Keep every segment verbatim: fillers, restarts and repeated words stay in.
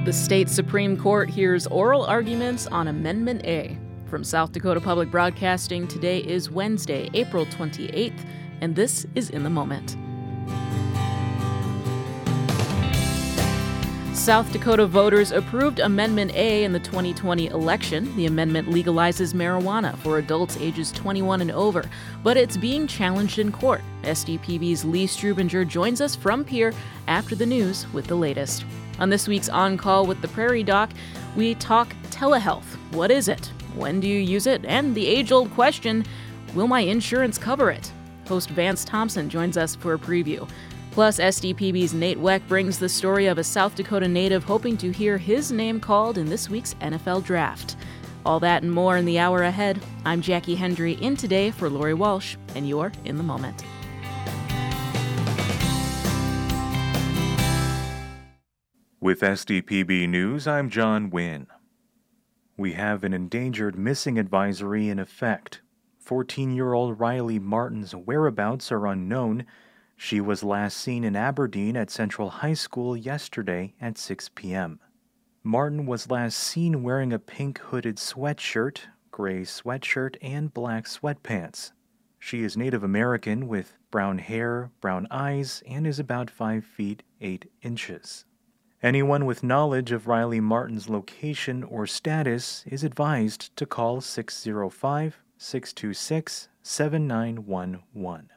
The state Supreme Court hears oral arguments on Amendment A. From South Dakota Public Broadcasting, today is Wednesday, April twenty-eighth, and this is In the Moment. South Dakota voters approved Amendment A in the twenty twenty election. The amendment legalizes marijuana for adults ages twenty-one and over, but it's being challenged in court. S D P B's Lee Strubinger joins us from Pierre after the news with the latest. On this week's On Call with the Prairie Doc, we talk telehealth. What is it? When do you use it? And the age-old question, will my insurance cover it? Host Vance Thompson joins us for a preview. Plus, S D P B's Nate Weck brings the story of a South Dakota native hoping to hear his name called in this week's N F L Draft. All that and more in the hour ahead. I'm Jackie Hendry, in today for Lori Walsh, and you're In the Moment. With S D P B News, I'm John Wynn. We have an endangered missing advisory in effect. fourteen-year-old Riley Martin's whereabouts are unknown. She was last seen in Aberdeen at Central High School yesterday at six p.m. Martin was last seen wearing a pink hooded sweatshirt, gray sweatshirt, and black sweatpants. She is Native American with brown hair, brown eyes, and is about five feet eight inches. Anyone with knowledge of Riley Martin's location or status is advised to call six zero five, six two six, seven nine one one.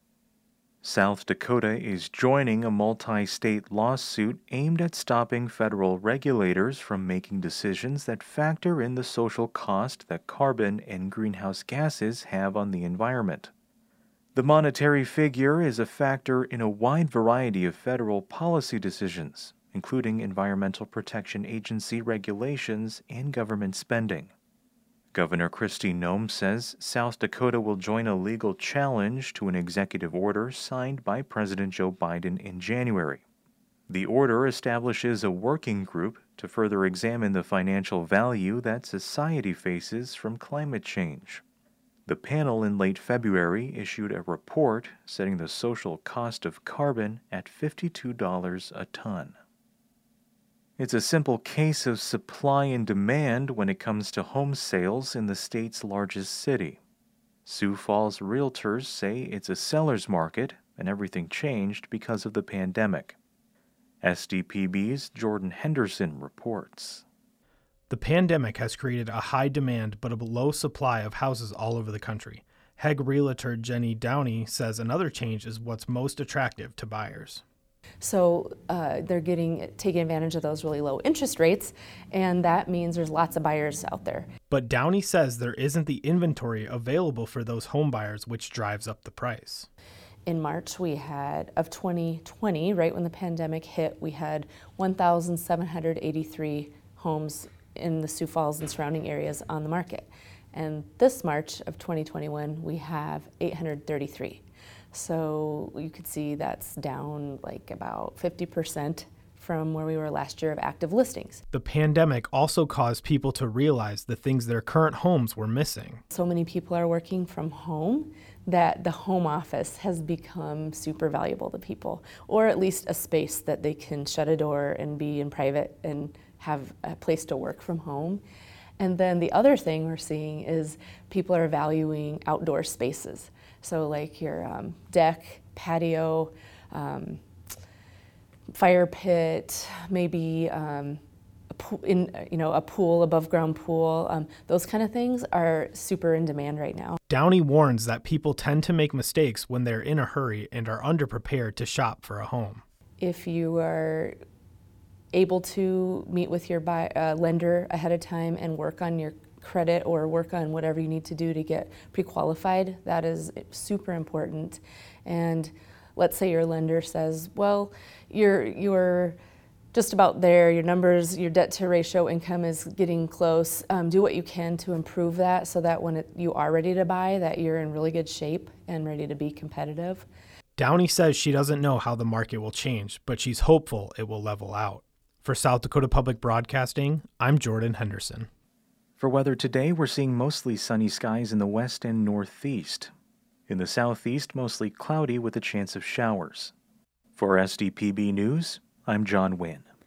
South Dakota is joining a multi-state lawsuit aimed at stopping federal regulators from making decisions that factor in the social cost that carbon and greenhouse gases have on the environment. The monetary figure is a factor in a wide variety of federal policy decisions, including Environmental Protection Agency regulations and government spending. Governor Kristi Noem says South Dakota will join a legal challenge to an executive order signed by President Joe Biden in January. The order establishes a working group to further examine the financial value that society faces from climate change. The panel in late February issued a report setting the social cost of carbon at fifty-two dollars a ton. It's a simple case of supply and demand when it comes to home sales in the state's largest city. Sioux Falls realtors say it's a seller's market and everything changed because of the pandemic. S D P B's Jordan Henderson reports. The pandemic has created a high demand but a low supply of houses all over the country. Hegg realtor Jenny Downey says another change is what's most attractive to buyers. So uh, they're getting taking advantage of those really low interest rates, and that means there's lots of buyers out there. But Downey says there isn't the inventory available for those home buyers, which drives up the price. In March, we had, of twenty twenty, right when the pandemic hit, we had one thousand seven hundred eighty-three homes in the Sioux Falls and surrounding areas on the market. And this March of twenty twenty-one, we have eight hundred thirty-three. So you could see that's down like about fifty percent from where we were last year of active listings. The pandemic also caused people to realize the things their current homes were missing. So many people are working from home that the home office has become super valuable to people, or at least a space that they can shut a door and be in private and have a place to work from home. And then the other thing we're seeing is people are valuing outdoor spaces. So like your um, deck, patio, um, fire pit, maybe um, a pool, in, you know, a pool, above ground pool, um, those kind of things are super in demand right now. Downey warns that people tend to make mistakes when they're in a hurry and are underprepared to shop for a home. If you are able to meet with your buy, uh, lender ahead of time and work on your credit or work on whatever you need to do to get pre-qualified, that is super important. And let's say your lender says, well, you're you're just about there, your numbers, your debt to ratio income is getting close. Um, do what you can to improve that so that when it, you are ready to buy, that you're in really good shape and ready to be competitive. Downey says she doesn't know how the market will change, but she's hopeful it will level out. For South Dakota Public Broadcasting, I'm Jordan Henderson. For weather today, we're seeing mostly sunny skies in the west and northeast. In the southeast, mostly cloudy with a chance of showers. For S D P B News, I'm John Wynn.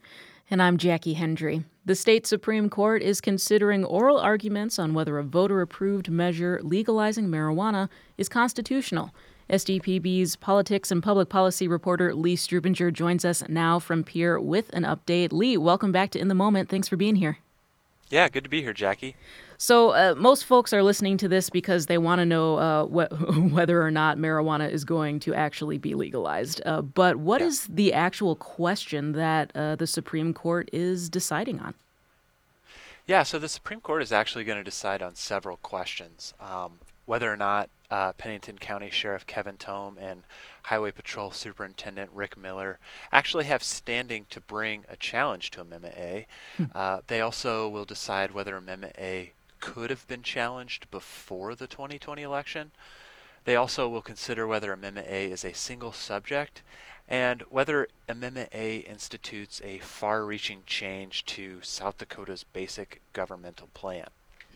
And I'm Jackie Hendry. The state Supreme Court is considering oral arguments on whether a voter-approved measure legalizing marijuana is constitutional. S D P B's politics and public policy reporter Lee Strubinger joins us now from Pierre with an update. Lee, welcome back to In the Moment. Thanks for being here. Yeah, good to be here, Jackie. So uh, most folks are listening to this because they want to know uh, wh- whether or not marijuana is going to actually be legalized. Uh, but what yeah. is the actual question that uh, the Supreme Court is deciding on? Yeah, so the Supreme Court is actually going to decide on several questions. Um, whether or not uh, Pennington County Sheriff Kevin Tome and Highway Patrol Superintendent Rick Miller actually have standing to bring a challenge to Amendment A. Hmm. Uh, they also will decide whether Amendment A could have been challenged before the twenty twenty election. They also will consider whether Amendment A is a single subject and whether Amendment A institutes a far-reaching change to South Dakota's basic governmental plan.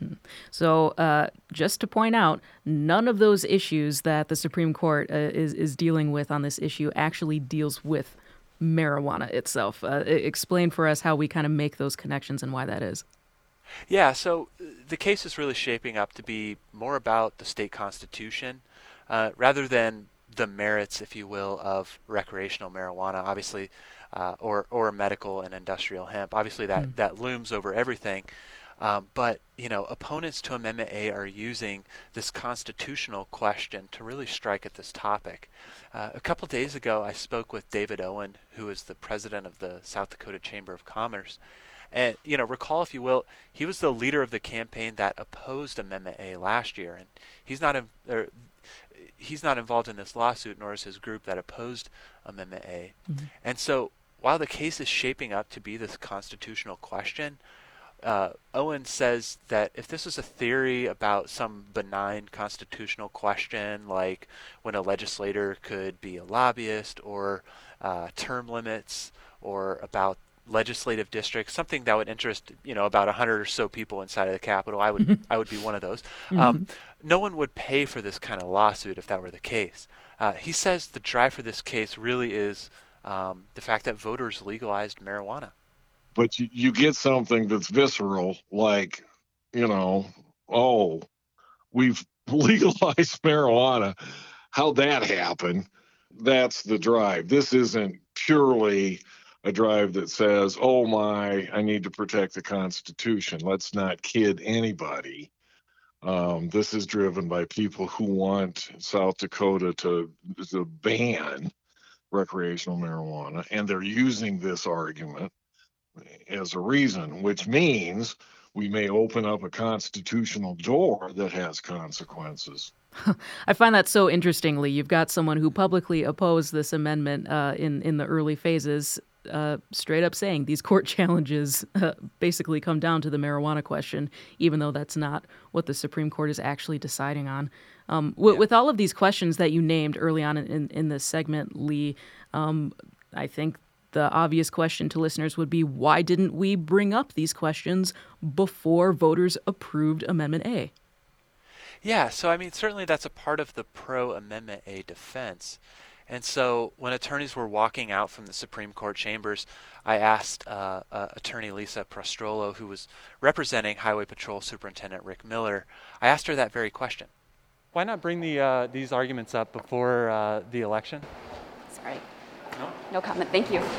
So uh, just to point out, none of those issues that the Supreme Court uh, is, is dealing with on this issue actually deals with marijuana itself. Uh, explain for us how we kind of make those connections and why that is. Yeah, so the case is really shaping up to be more about the state constitution uh, rather than the merits, if you will, of recreational marijuana, obviously, uh, or, or medical and industrial hemp. Obviously, that, mm. that looms over everything. Um, but, you know, opponents to Amendment A are using this constitutional question to really strike at this topic. Uh, a couple days ago, I spoke with David Owen, who is the president of the South Dakota Chamber of Commerce. And, you know, recall, if you will, he was the leader of the campaign that opposed Amendment A last year. And he's not, in, or, he's not involved in this lawsuit, nor is his group that opposed Amendment A. Mm-hmm. And so while the case is shaping up to be this constitutional question, Uh, Owen says that if this is a theory about some benign constitutional question, like when a legislator could be a lobbyist, or uh, term limits, or about legislative districts, something that would interest, you know, about a hundred or so people inside of the Capitol, I would mm-hmm. I would be one of those. Mm-hmm. Um, no one would pay for this kind of lawsuit if that were the case. Uh, he says the drive for this case really is um, the fact that voters legalized marijuana. But you, you get something that's visceral, like, you know, oh, we've legalized marijuana. How'd that happen? That's the drive. This isn't purely a drive that says, oh my, I need to protect the Constitution. Let's not kid anybody. Um, this is driven by people who want South Dakota to, to ban recreational marijuana, and they're using this argument as a reason, which means we may open up a constitutional door that has consequences. I find that so interestingly. You've got someone who publicly opposed this amendment uh, in, in the early phases, uh, straight up saying these court challenges uh, basically come down to the marijuana question, even though that's not what the Supreme Court is actually deciding on. Um, w- yeah. With all of these questions that you named early on in, in, in this segment, Lee, um, I think the obvious question to listeners would be, why didn't we bring up these questions before voters approved Amendment A? Yeah, so I mean, certainly that's a part of the pro-Amendment A defense. And so when attorneys were walking out from the Supreme Court chambers, I asked uh, uh, Attorney Lisa Prostrollo, who was representing Highway Patrol Superintendent Rick Miller, I asked her that very question. Why not bring the uh, these arguments up before uh, the election? Sorry. No? No comment. Thank you.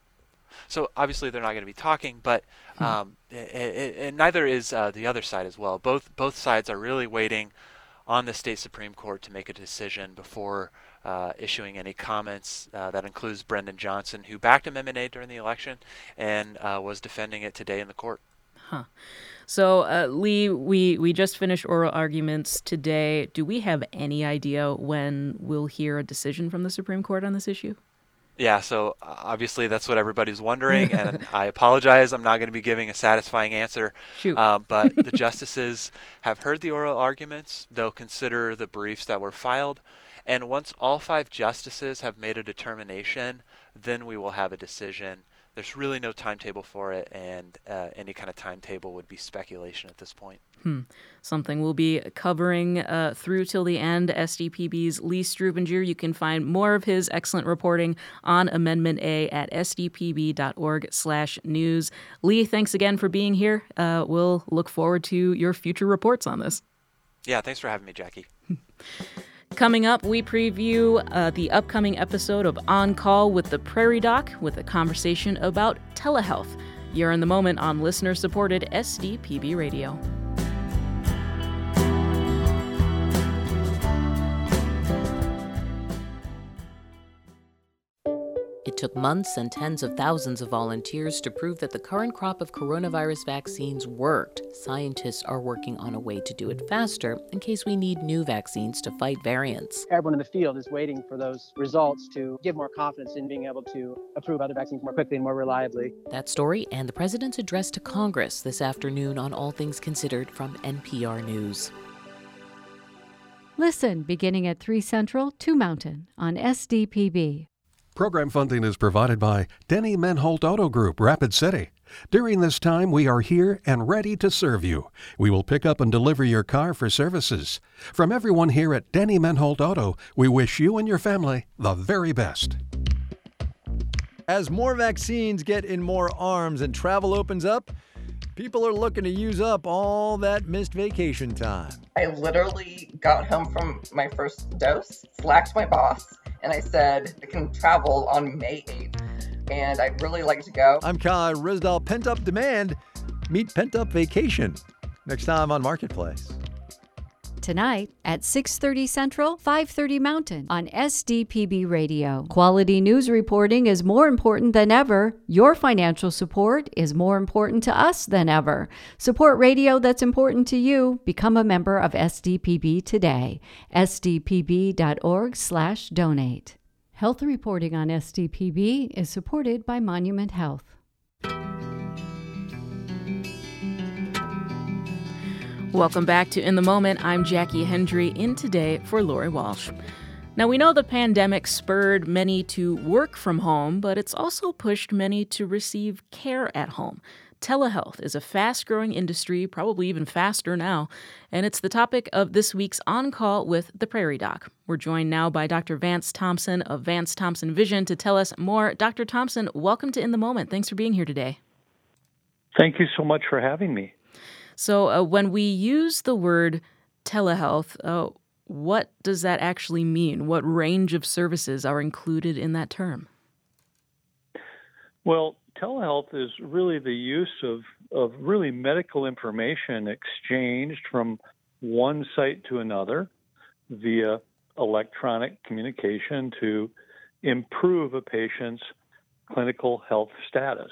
So obviously they're not going to be talking, but um, it, it, and neither is uh, the other side as well. Both both sides are really waiting on the state Supreme Court to make a decision before uh, issuing any comments. Uh, that includes Brendan Johnson, who backed Amendment A during the election and uh, was defending it today in the court. Huh. So, uh, Lee, we, we just finished oral arguments today. Do we have any idea when we'll hear a decision from the Supreme Court on this issue? Yeah, so uh, obviously that's what everybody's wondering, and I apologize. I'm not going to be giving a satisfying answer. Shoot. Uh, but the justices have heard the oral arguments. They'll consider the briefs that were filed. And once all five justices have made a determination, then we will have a decision there's really no timetable for it, and uh, any kind of timetable would be speculation at this point. Hmm. Something we'll be covering uh, through till the end. S D P B's Lee Strubinger. You can find more of his excellent reporting on Amendment A at sdpb.org slash news. Lee, thanks again for being here. Uh, we'll look forward to your future reports on this. Yeah, thanks for having me, Jackie. Coming up, we preview uh, the upcoming episode of On Call with the Prairie Doc with a conversation about telehealth. You're in the moment on listener-supported S D P B Radio. It took months and tens of thousands of volunteers to prove that the current crop of coronavirus vaccines worked. Scientists are working on a way to do it faster in case we need new vaccines to fight variants. Everyone in the field is waiting for those results to give more confidence in being able to approve other vaccines more quickly and more reliably. That story and the president's address to Congress this afternoon on All Things Considered from N P R News. Listen beginning at three Central, two Mountain on S D P B. Program funding is provided by Denny Menholt Auto Group, Rapid City. During this time, we are here and ready to serve you. We will pick up and deliver your car for services. From everyone here at Denny Menholt Auto, we wish you and your family the very best. As more vaccines get in more arms and travel opens up, people are looking to use up all that missed vacation time. I literally got home from my first dose, slacked my boss, and I said, I can travel on May eighth, and I'd really like to go. I'm Kyle Risdall. Pent-up demand, meet pent-up vacation. Next time on Marketplace. Tonight at six thirty Central, five thirty Mountain on S D P B Radio. Quality news reporting is more important than ever. Your financial support is more important to us than ever. Support radio that's important to you. Become a member of S D P B today. sdpb.org slash donate. Health reporting on S D P B is supported by Monument Health. Welcome back to In the Moment. I'm Jackie Hendry, in today for Lori Walsh. Now, we know the pandemic spurred many to work from home, but it's also pushed many to receive care at home. Telehealth is a fast-growing industry, probably even faster now, and it's the topic of this week's On Call with the Prairie Doc. We're joined now by Doctor Vance Thompson of Vance Thompson Vision to tell us more. Doctor Thompson, welcome to In the Moment. Thanks for being here today. Thank you so much for having me. So uh, when we use the word telehealth, uh, what does that actually mean? What range of services are included in that term? Well, telehealth is really the use of, of really medical information exchanged from one site to another via electronic communication to improve a patient's clinical health status.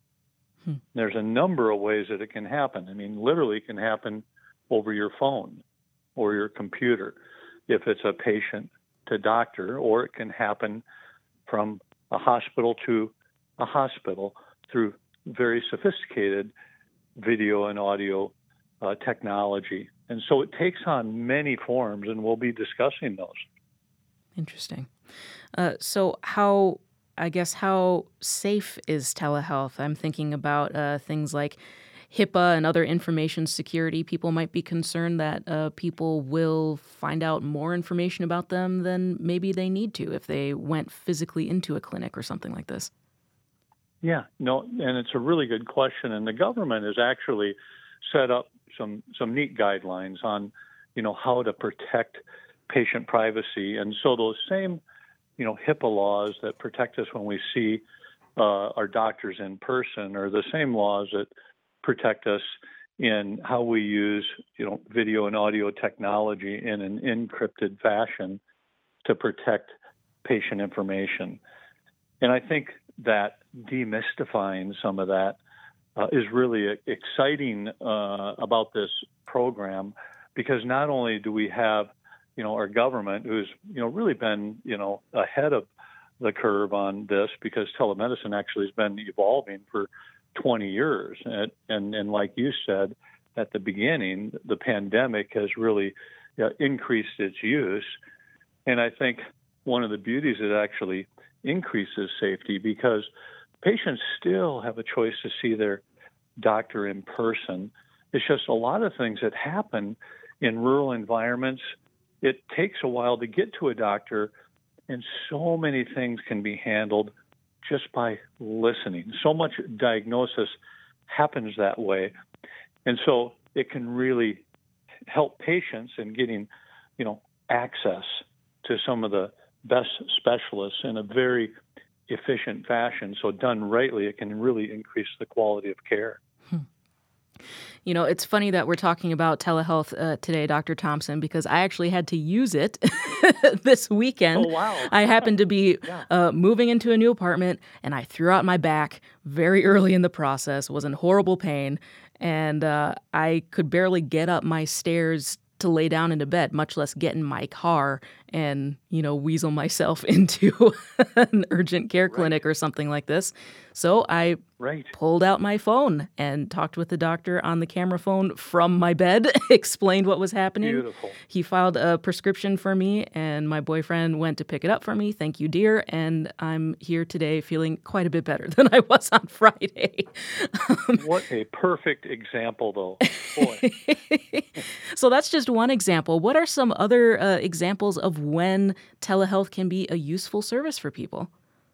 Hmm. There's a number of ways that it can happen. I mean, literally it can happen over your phone or your computer if it's a patient to doctor, or it can happen from a hospital to a hospital through very sophisticated video and audio uh, technology. And so it takes on many forms, and we'll be discussing those. Interesting. Uh, so how... I guess how safe is telehealth? I'm thinking about uh, things like HIPAA and other information security. People might be concerned that uh, people will find out more information about them than maybe they need to if they went physically into a clinic or something like this. Yeah, no, and it's a really good question. And the government has actually set up some some neat guidelines on, you know, how to protect patient privacy. And so those same you know, HIPAA laws that protect us when we see uh, our doctors in person are the same laws that protect us in how we use, you know, video and audio technology in an encrypted fashion to protect patient information. And I think that demystifying some of that uh, is really exciting uh, about this program, because not only do we have you know, our government, who's, you know, really been, you know, ahead of the curve on this, because telemedicine actually has been evolving for twenty years. And, and, and like you said at the beginning, the pandemic has really uh, increased its use. And I think one of the beauties is it actually increases safety, because patients still have a choice to see their doctor in person. It's just a lot of things that happen in rural environments. It takes a while to get to a doctor, and so many things can be handled just by listening. So much diagnosis happens that way. And so it can really help patients in getting, you know, access to some of the best specialists in a very efficient fashion. So done rightly, it can really increase the quality of care. You know, it's funny that we're talking about telehealth uh, today, Doctor Thompson, because I actually had to use it this weekend. Oh, wow. I happened to be Yeah. uh, moving into a new apartment, and I threw out my back very early in the process, was in horrible pain, and uh, I could barely get up my stairs to lay down into bed, much less get in my car and, you know, weasel myself into an urgent care clinic or something like this. So I right. pulled out my phone and talked with the doctor on the camera phone from my bed, explained what was happening. Beautiful. He filed a prescription for me, and my boyfriend went to pick it up for me. Thank you, dear. And I'm here today feeling quite a bit better than I was on Friday. What a perfect example, though. Boy. So that's just one example. What are some other uh, examples of when telehealth can be a useful service for people?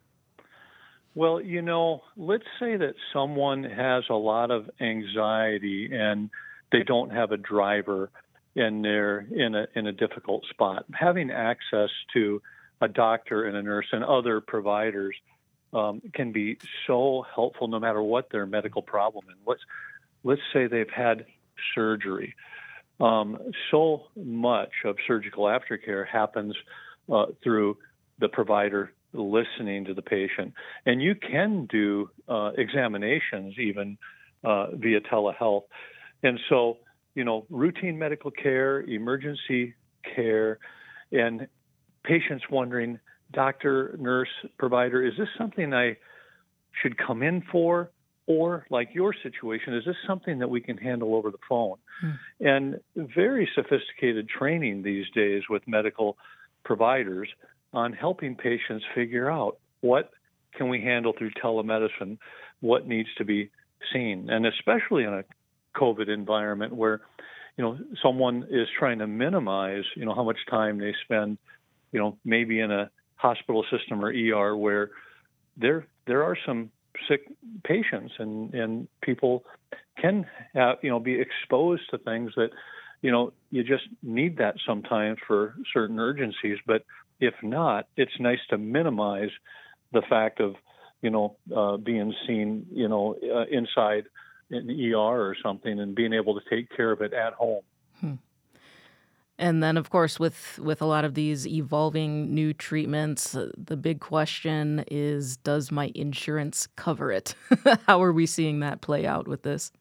Well, you know, let's say that someone has a lot of anxiety and they don't have a driver and they're in a in a difficult spot. Having access to a doctor and a nurse and other providers um, can be so helpful no matter what their medical problem is. Let's, let's say they've had surgery. Um, so much of surgical aftercare happens uh, through the provider listening to the patient. And you can do uh, examinations even uh, via telehealth. And so, you know, routine medical care, emergency care, and patients wondering, doctor, nurse, provider, is this something I should come in for? Or like your situation, is this something that we can handle over the phone? Hmm. And very sophisticated training these days with medical providers on helping patients figure out what can we handle through telemedicine, what needs to be seen. And especially in a COVID environment where, you know, someone is trying to minimize, you know, how much time they spend, you know, maybe in a hospital system or E R where there there are some sick patients and, and people can have, you know, be exposed to things that, you know, you just need that sometimes for certain urgencies. But if not, it's nice to minimize the fact of, you know, uh, being seen, you know, uh, inside an E R or something and being able to take care of it at home. Hmm. And then, of course, with, with a lot of these evolving new treatments, uh, the big question is, does my insurance cover it? How are we seeing that play out with this?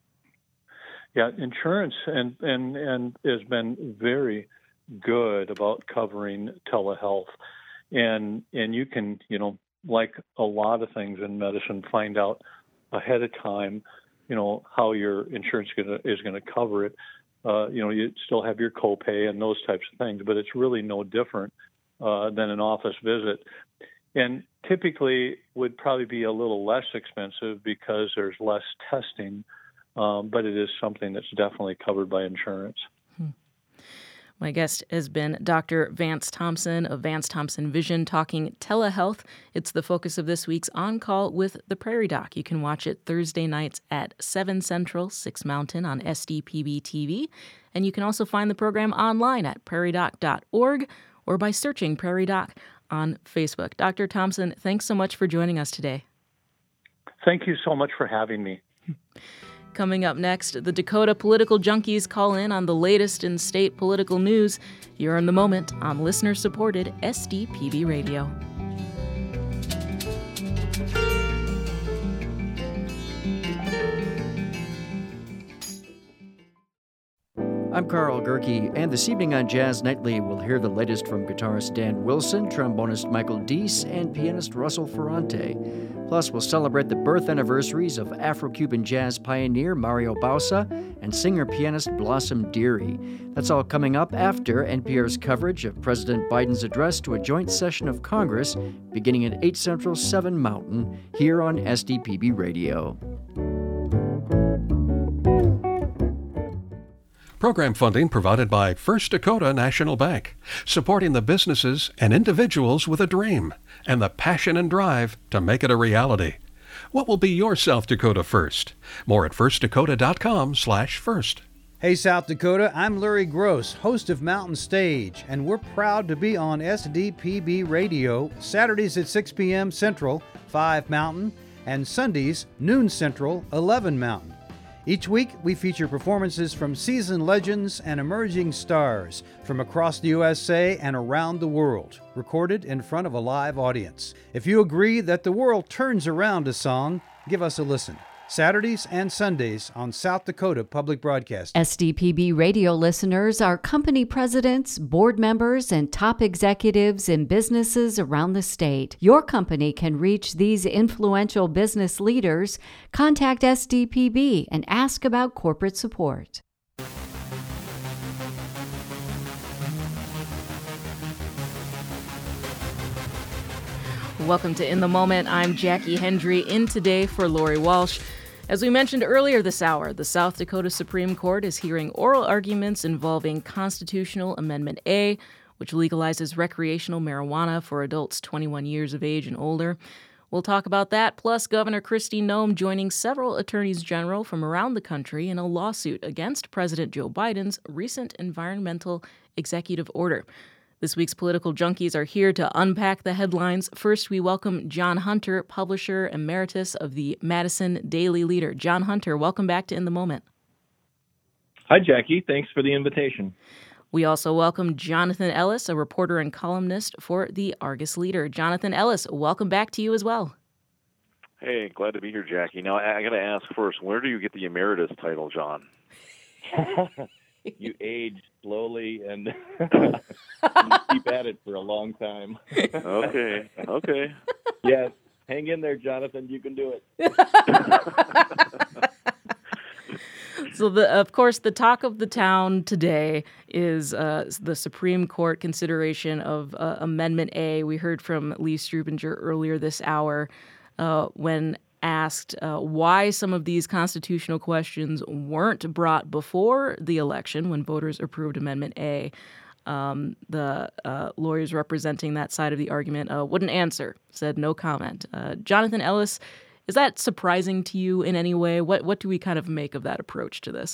Yeah, insurance and, and, and has been very good about covering telehealth. And and you can, you know, like a lot of things in medicine, find out ahead of time, you know, how your insurance gonna, is going to cover it. Uh, you know, you still have your copay and those types of things, but it's really no different uh, than an office visit. And typically would probably be a little less expensive because there's less testing, um, but it is something that's definitely covered by insurance. Hmm. My guest has been Doctor Vance Thompson of Vance Thompson Vision, talking telehealth. It's the focus of this week's On Call with the Prairie Doc. You can watch it Thursday nights at seven Central, six Mountain on S D P B T V. And you can also find the program online at prairie doc dot org or by searching Prairie Doc on Facebook. Doctor Thompson, thanks so much for joining us today. Thank you so much for having me. Coming up next, the Dakota political junkies call in on the latest in state political news. You're in the moment on listener-supported S D P B Radio. I'm Carl Gerke, and this evening on Jazz Nightly, we'll hear the latest from guitarist Dan Wilson, trombonist Michael Deese, and pianist Russell Ferrante. Plus, we'll celebrate the birth anniversaries of Afro-Cuban jazz pioneer Mario Bausa and singer-pianist Blossom Dearie. That's all coming up after N P R's coverage of President Biden's address to a joint session of Congress beginning at eight Central, seven Mountain, here on S D P B Radio. Program funding provided by First Dakota National Bank, supporting the businesses and individuals with a dream and the passion and drive to make it a reality. What will be your South Dakota first? More at first dakota dot com slash first. Hey South Dakota, I'm Larry Gross, host of Mountain Stage, and we're proud to be on S D P B Radio Saturdays at six p.m. Central, five Mountain, and Sundays, noon Central, eleven Mountain. Each week, we feature performances from seasoned legends and emerging stars from across the U S A and around the world, recorded in front of a live audience. If you agree that the world turns around a song, give us a listen. Saturdays and Sundays on South Dakota Public Broadcasting. S D P B radio listeners are company presidents, board members, and top executives in businesses around the state. Your company can reach these influential business leaders. Contact S D P B and ask about corporate support. Welcome to In the Moment. I'm Jackie Hendry, in today for Lori Walsh. As we mentioned earlier this hour, the South Dakota Supreme Court is hearing oral arguments involving Constitutional Amendment A, which legalizes recreational marijuana for adults twenty-one years of age and older. We'll talk about that, plus Governor Kristi Noem joining several attorneys general from around the country in a lawsuit against President Joe Biden's recent environmental executive order. This week's political junkies are here to unpack the headlines. First, we welcome John Hunter, publisher emeritus of the Madison Daily Leader. John Hunter, welcome back to In the Moment. Hi, Jackie. Thanks for the invitation. We also welcome Jonathan Ellis, a reporter and columnist for the Argus Leader. Jonathan Ellis, welcome back to you as well. Hey, glad to be here, Jackie. Now, I, I got to ask first, where do you get the emeritus title, John? You age slowly and you keep at it for a long time. Okay, okay. Yes, hang in there, Jonathan. You can do it. So, the, of course, the talk of the town today is uh, the Supreme Court consideration of uh, Amendment A. We heard from Lee Strubinger earlier this hour uh, when asked uh, why some of these constitutional questions weren't brought before the election when voters approved Amendment A. Um, the uh, lawyers representing that side of the argument uh, wouldn't answer, said no comment. Uh, Jonathan Ellis, is that surprising to you in any way? What what do we kind of make of that approach to this?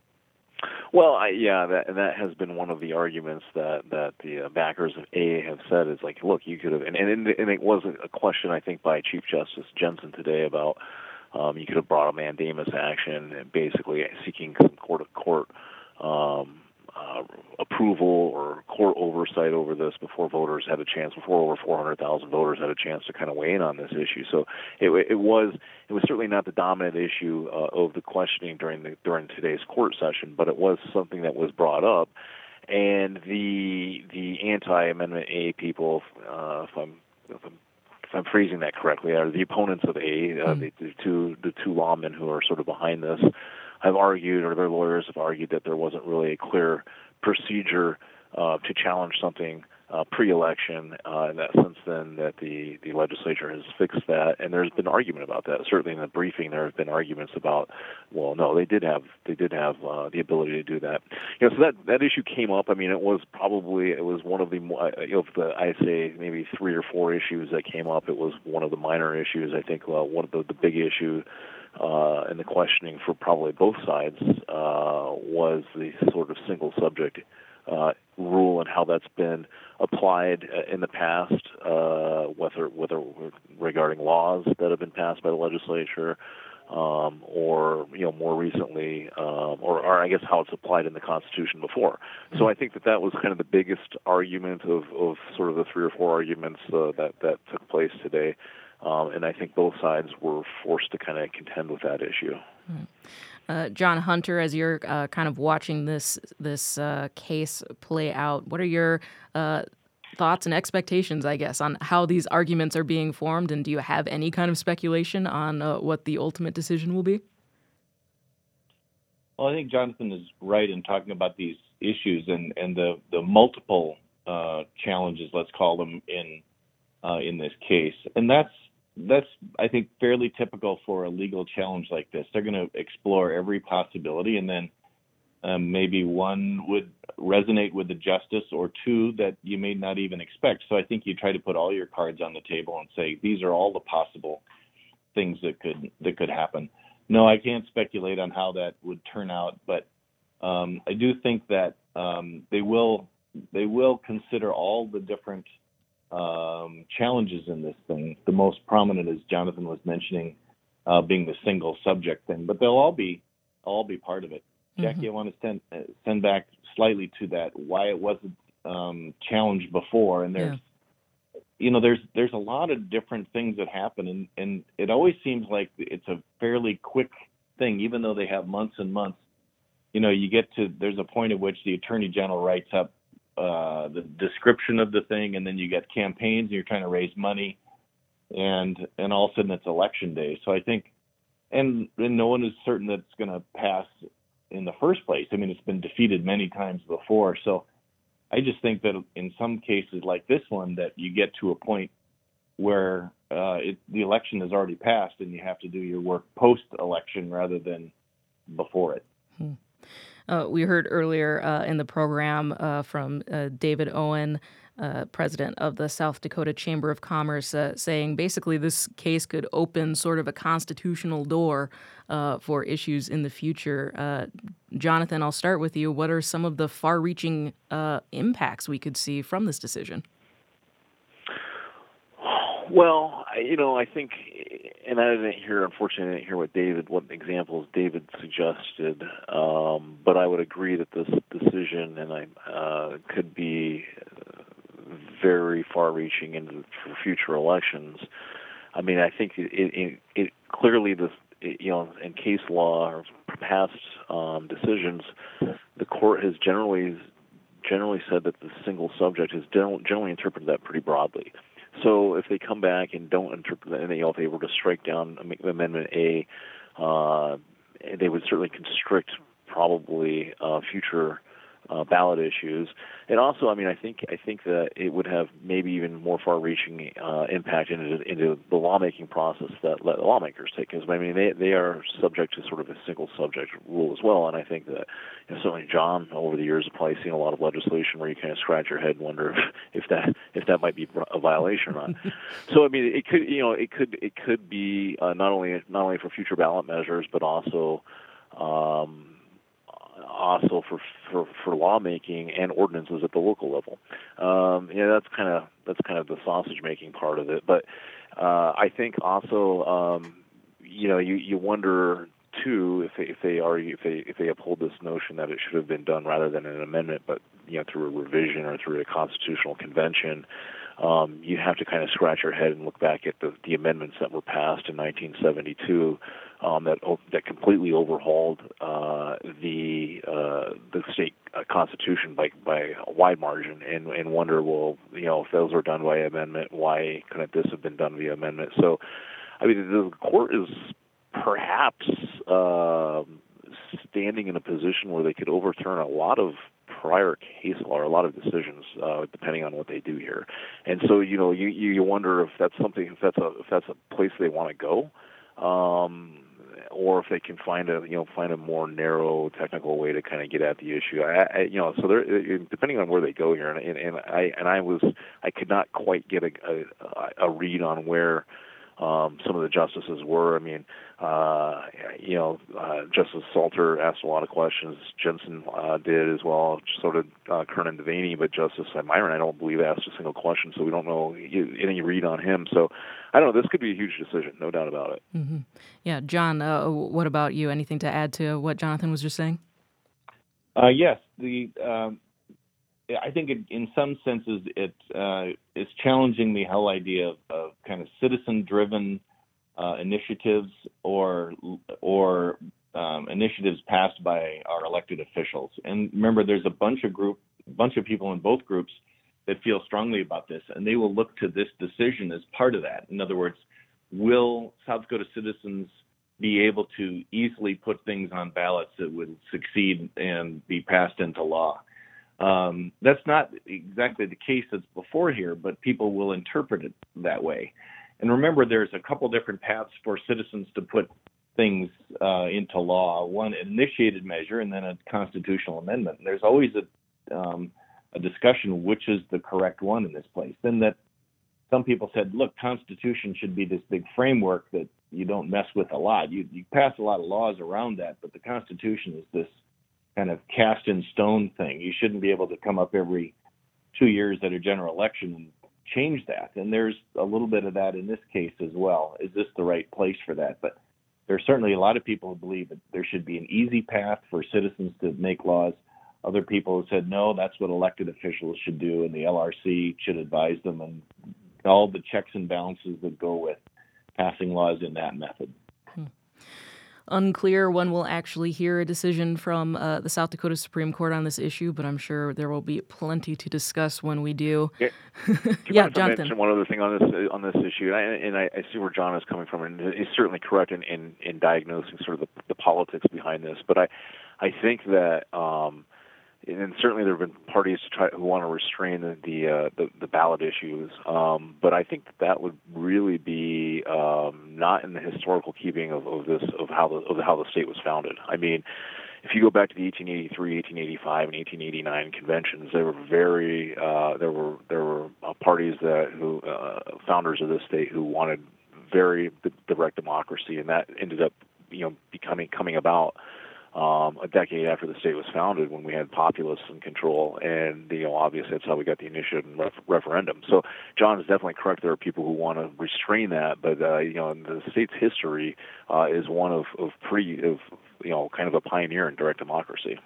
Well, I, yeah, that that has been one of the arguments that that the uh, backers of A have said is like, look, you could have, and and, and it was a question I think by Chief Justice Jensen today about um, you could have brought a mandamus action and basically seeking some court of court um, uh, approval or court oversight over this before voters had a chance, before over four hundred thousand voters had a chance to kind of weigh in on this issue. So it, it was it was certainly not the dominant issue uh, of the questioning during the during today's court session, but it was something that was brought up. And the the anti-Amendment A people, uh, if I'm if I'm if I'm phrasing that correctly, are the opponents of A, uh, mm. the, the two the two lawmen who are sort of behind this, have argued, or their lawyers have argued, that there wasn't really a clear procedure uh, to challenge something uh, pre-election. Uh, in that sense, then, that the, the legislature has fixed that, and there's been argument about that. Certainly in the briefing, there have been arguments about, well, no, they did have they did have uh, the ability to do that. You know, so that that issue came up. I mean, it was probably it was one of the you know, the I say maybe three or four issues that came up. It was one of the minor issues. I think uh, one of the, the big issue. Uh, and the questioning for probably both sides uh, was the sort of single subject uh, rule and how that's been applied uh, in the past, uh, whether whether regarding laws that have been passed by the legislature, um, or you know more recently, um, or, or I guess how it's applied in the Constitution before. So I think that that was kind of the biggest argument of, of sort of the three or four arguments uh, that that took place today. Um, and I think both sides were forced to kind of contend with that issue. Uh, John Hunter, as you're uh, kind of watching this this uh, case play out, what are your uh, thoughts and expectations, I guess, on how these arguments are being formed? And do you have any kind of speculation on uh, what the ultimate decision will be? Well, I think Jonathan is right in talking about these issues and, and the, the multiple uh, challenges, let's call them, in uh, in this case. And that's That's, I think, fairly typical for a legal challenge like this. They're going to explore every possibility, and then um, maybe one would resonate with the justice, or two that you may not even expect. So I think you try to put all your cards on the table and say, these are all the possible things that could that could happen. No, I can't speculate on how that would turn out, but um, I do think that um, they will they will consider all the different Um, challenges in this thing. The most prominent, as Jonathan was mentioning, uh, being the single subject thing, but they'll all be all be part of it. Mm-hmm. Jackie, I want to send uh, send back slightly to that why it wasn't um, challenged before, and there's yeah. you know there's there's a lot of different things that happen, and and it always seems like it's a fairly quick thing, even though they have months and months. You know, you get to there's a point at which the Attorney General writes up Uh, the description of the thing, and then you get campaigns, and you're trying to raise money, and and all of a sudden it's election day. So I think, and, and no one is certain that it's going to pass in the first place. I mean, it's been defeated many times before. So I just think that in some cases like this one, that you get to a point where uh, it, the election has already passed, and you have to do your work post-election rather than before it. Hmm. Uh, we heard earlier uh, in the program uh, from uh, David Owen, uh, president of the South Dakota Chamber of Commerce, uh, saying basically this case could open sort of a constitutional door uh, for issues in the future. Uh, Jonathan, I'll start with you. What are some of the far-reaching uh, impacts we could see from this decision? Well, you know, I think, and I didn't hear, unfortunately, I didn't hear what David, what examples David suggested, um, but I would agree that this decision and I uh, could be very far-reaching into for future elections. I mean, I think it, it, it clearly, this, it, you know, in case law or past um, decisions, the court has generally generally said that the single subject has generally interpreted that pretty broadly. So if they come back and don't interpret that, and you know, if they were to strike down Amendment A, uh, they would certainly constrict probably uh, future uh, ballot issues. And also, I mean, I think I think that it would have maybe even more far-reaching uh, impact into into the lawmaking process that let lawmakers take. Because I mean, they they are subject to sort of a single subject rule as well. And I think that you know, certainly John over the years has probably seen a lot of legislation where you kind of scratch your head and wonder if, if that if that might be a violation or not. So I mean, it could you know it could it could be uh, not only not only for future ballot measures, but also. Um, also for, for for lawmaking and ordinances at the local level. Um, yeah, that's kind of that's kind of the sausage making part of it. But uh, I think also, um, you know, you, you wonder too if they, if they argue if they if they uphold this notion that it should have been done rather than an amendment, but you know through a revision or through a constitutional convention. Um, you have to kind of scratch your head and look back at the, the amendments that were passed in nineteen seventy-two um, that that completely overhauled uh, the uh, the state uh, constitution by by a wide margin, and, and wonder, well, you know, if those were done by amendment, why couldn't this have been done via amendment? So, I mean, the court is perhaps uh, standing in a position where they could overturn a lot of prior case law or a lot of decisions, uh, depending on what they do here. And so, you know, you, you wonder if that's something, if that's a, if that's a place they want to go, um, or if they can find a, you know, find a more narrow technical way to kind of get at the issue. I, I you know, so they're, depending on where they go here, and, and I, and I was, I could not quite get a, a, a read on where, Um, some of the justices were. I mean, uh, you know, uh, Justice Salter asked a lot of questions. Jensen uh, did as well. So did uh, Kernan Devaney, but Justice Myron, I don't believe, asked a single question. So we don't know any read on him. So I don't know. This could be a huge decision, no doubt about it. Mm-hmm. Yeah, John. Uh, what about you? Anything to add to what Jonathan was just saying? Uh, yes, the. Um, I think it, in some senses it uh, is challenging the whole idea of, of kind of citizen-driven uh, initiatives or or um, initiatives passed by our elected officials. And remember, there's a bunch of group, bunch of people in both groups that feel strongly about this, and they will look to this decision as part of that. In other words, will South Dakota citizens be able to easily put things on ballots that would succeed and be passed into law? Um, that's not exactly the case that's before here, but people will interpret it that way. And remember, there's a couple different paths for citizens to put things uh, into law. One, an initiated measure, and then a constitutional amendment. And there's always a, um, a discussion which is the correct one in this place. Then that some people said, look, Constitution should be this big framework that you don't mess with a lot. You, you pass a lot of laws around that, but the Constitution is this kind of cast in stone thing. You shouldn't be able to come up every two years at a general election and change that. And there's a little bit of that in this case as well. Is this the right place for that? But there's certainly a lot of people who believe that there should be an easy path for citizens to make laws. Other people have said, no, that's what elected officials should do, and the L R C should advise them, and all the checks and balances that go with passing laws in that method. Hmm. Unclear when we'll actually hear a decision from uh, the South Dakota Supreme Court on this issue, but I'm sure there will be plenty to discuss when we do. Yeah, yeah Jonathan. Mention one other thing on this on this issue, and I, and I, I see where John is coming from, and he's certainly correct in, in, in diagnosing sort of the, the politics behind this. But I, I think that. Um, And certainly there have been parties to try, who want to restrain the the, uh, the, the ballot issues, um, but I think that, that would really be um, not in the historical keeping of, of this of how the of how the state was founded. I mean, if you go back to the eighteen eighty-three, eighteen eighty-five, and eighteen eighty-nine conventions, there were very uh, there were there were uh, parties that who uh, founders of this state who wanted very direct democracy, and that ended up you know becoming coming about. Um, a decade after the state was founded, when we had populists in control, and you know, obviously that's how we got the initiative and ref- referendum. So John is definitely correct. There are people who want to restrain that, but uh, you know, the state's history uh, is one of, of pretty of you know, kind of a pioneer in direct democracy.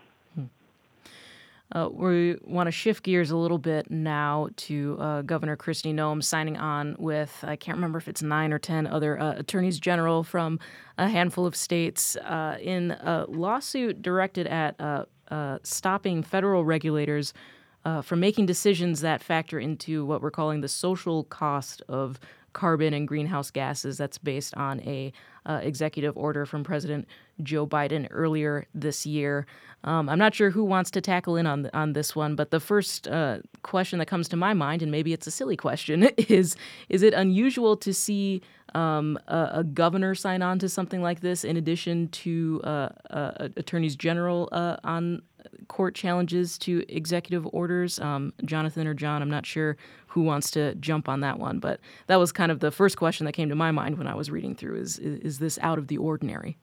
Uh, we want to shift gears a little bit now to uh, Governor Kristi Noem signing on with, I can't remember if it's nine or ten other uh, attorneys general from a handful of states uh, in a lawsuit directed at uh, uh, stopping federal regulators uh, from making decisions that factor into what we're calling the social cost of carbon and greenhouse gases. That's based on a uh, executive order from President Joe Biden earlier this year. Um, I'm not sure who wants to tackle in on on this one, but the first uh, question that comes to my mind, and maybe it's a silly question, is is it unusual to see um, a, a governor sign on to something like this in addition to uh, uh, attorneys general uh, on court challenges to executive orders? Um, Jonathan or John, I'm not sure who wants to jump on that one, but that was kind of the first question that came to my mind when I was reading through, is is, is this out of the ordinary?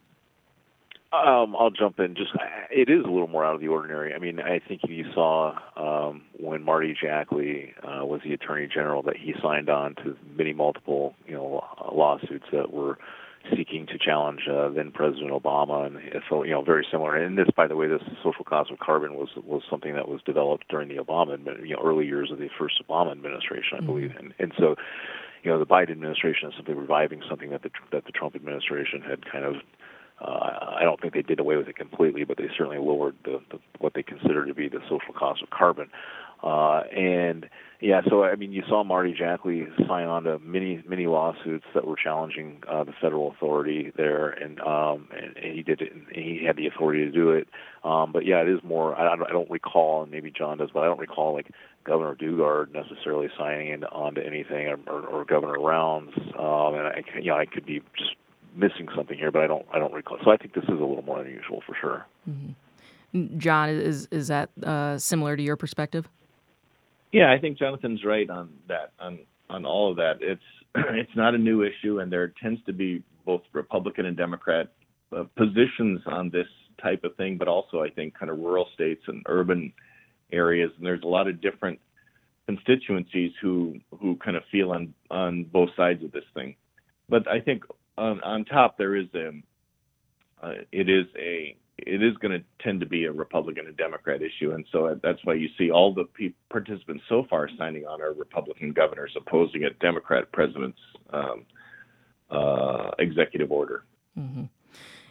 Um, I'll jump in. Just it is a little more out of the ordinary. I mean, I think you saw um, when Marty Jackley uh, was the Attorney General that he signed on to many multiple, you know, lawsuits that were seeking to challenge uh, then President Obama, and so you know, very similar. And this, by the way, this social cost of carbon was was something that was developed during the Obama, you know, early years of the first Obama administration, I mm-hmm. believe. And and so, you know, the Biden administration is simply reviving something that the that the Trump administration had kind of. Uh, I don't think they did away with it completely, but they certainly lowered the, the what they consider to be the social cost of carbon. Uh, and yeah, so I mean, you saw Marty Jackley sign on to many, many lawsuits that were challenging uh, the federal authority there, and, um, and and he did it. And he had the authority to do it. Um, but yeah, it is more. I don't, I don't recall, and maybe John does, but I don't recall like Governor Dugard necessarily signing in on to anything, or, or, or Governor Rounds. Um, and I, you know, I could be just missing something here, but I don't I don't recall. So I think this is a little more unusual for sure. Mm-hmm. John, is is that uh, similar to your perspective? Yeah, I think Jonathan's right on that, on on all of that. It's it's not a new issue, and there tends to be both Republican and Democrat uh, positions on this type of thing, but also I think kind of rural states and urban areas, and there's a lot of different constituencies who who kind of feel on on both sides of this thing. But I think On, on top, there is a, uh, it is a, it is going to tend to be a Republican and Democrat issue, and so that's why you see all the pe- participants so far signing on are Republican governors opposing a Democrat president's um, uh, executive order. Mm-hmm.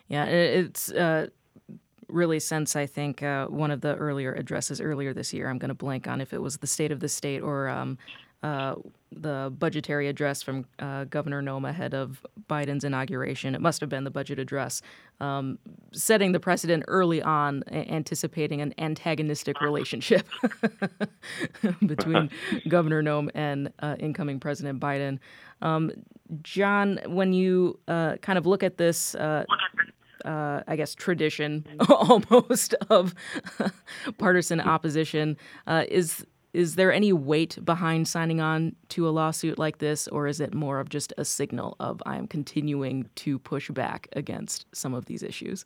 Yeah, it's uh, really since, I think, uh, one of the earlier addresses earlier this year. I'm going to blank on if it was the State of the State or um, uh, the budgetary address from uh, Governor Nome ahead of Biden's inauguration. It must have been the budget address, um, setting the precedent early on, a- anticipating an antagonistic relationship between Governor Nome and uh, incoming President Biden. Um, John, when you uh, kind of look at this, uh, uh, I guess, tradition almost of partisan opposition, uh, is is there any weight behind signing on to a lawsuit like this, or is it more of just a signal of I am continuing to push back against some of these issues?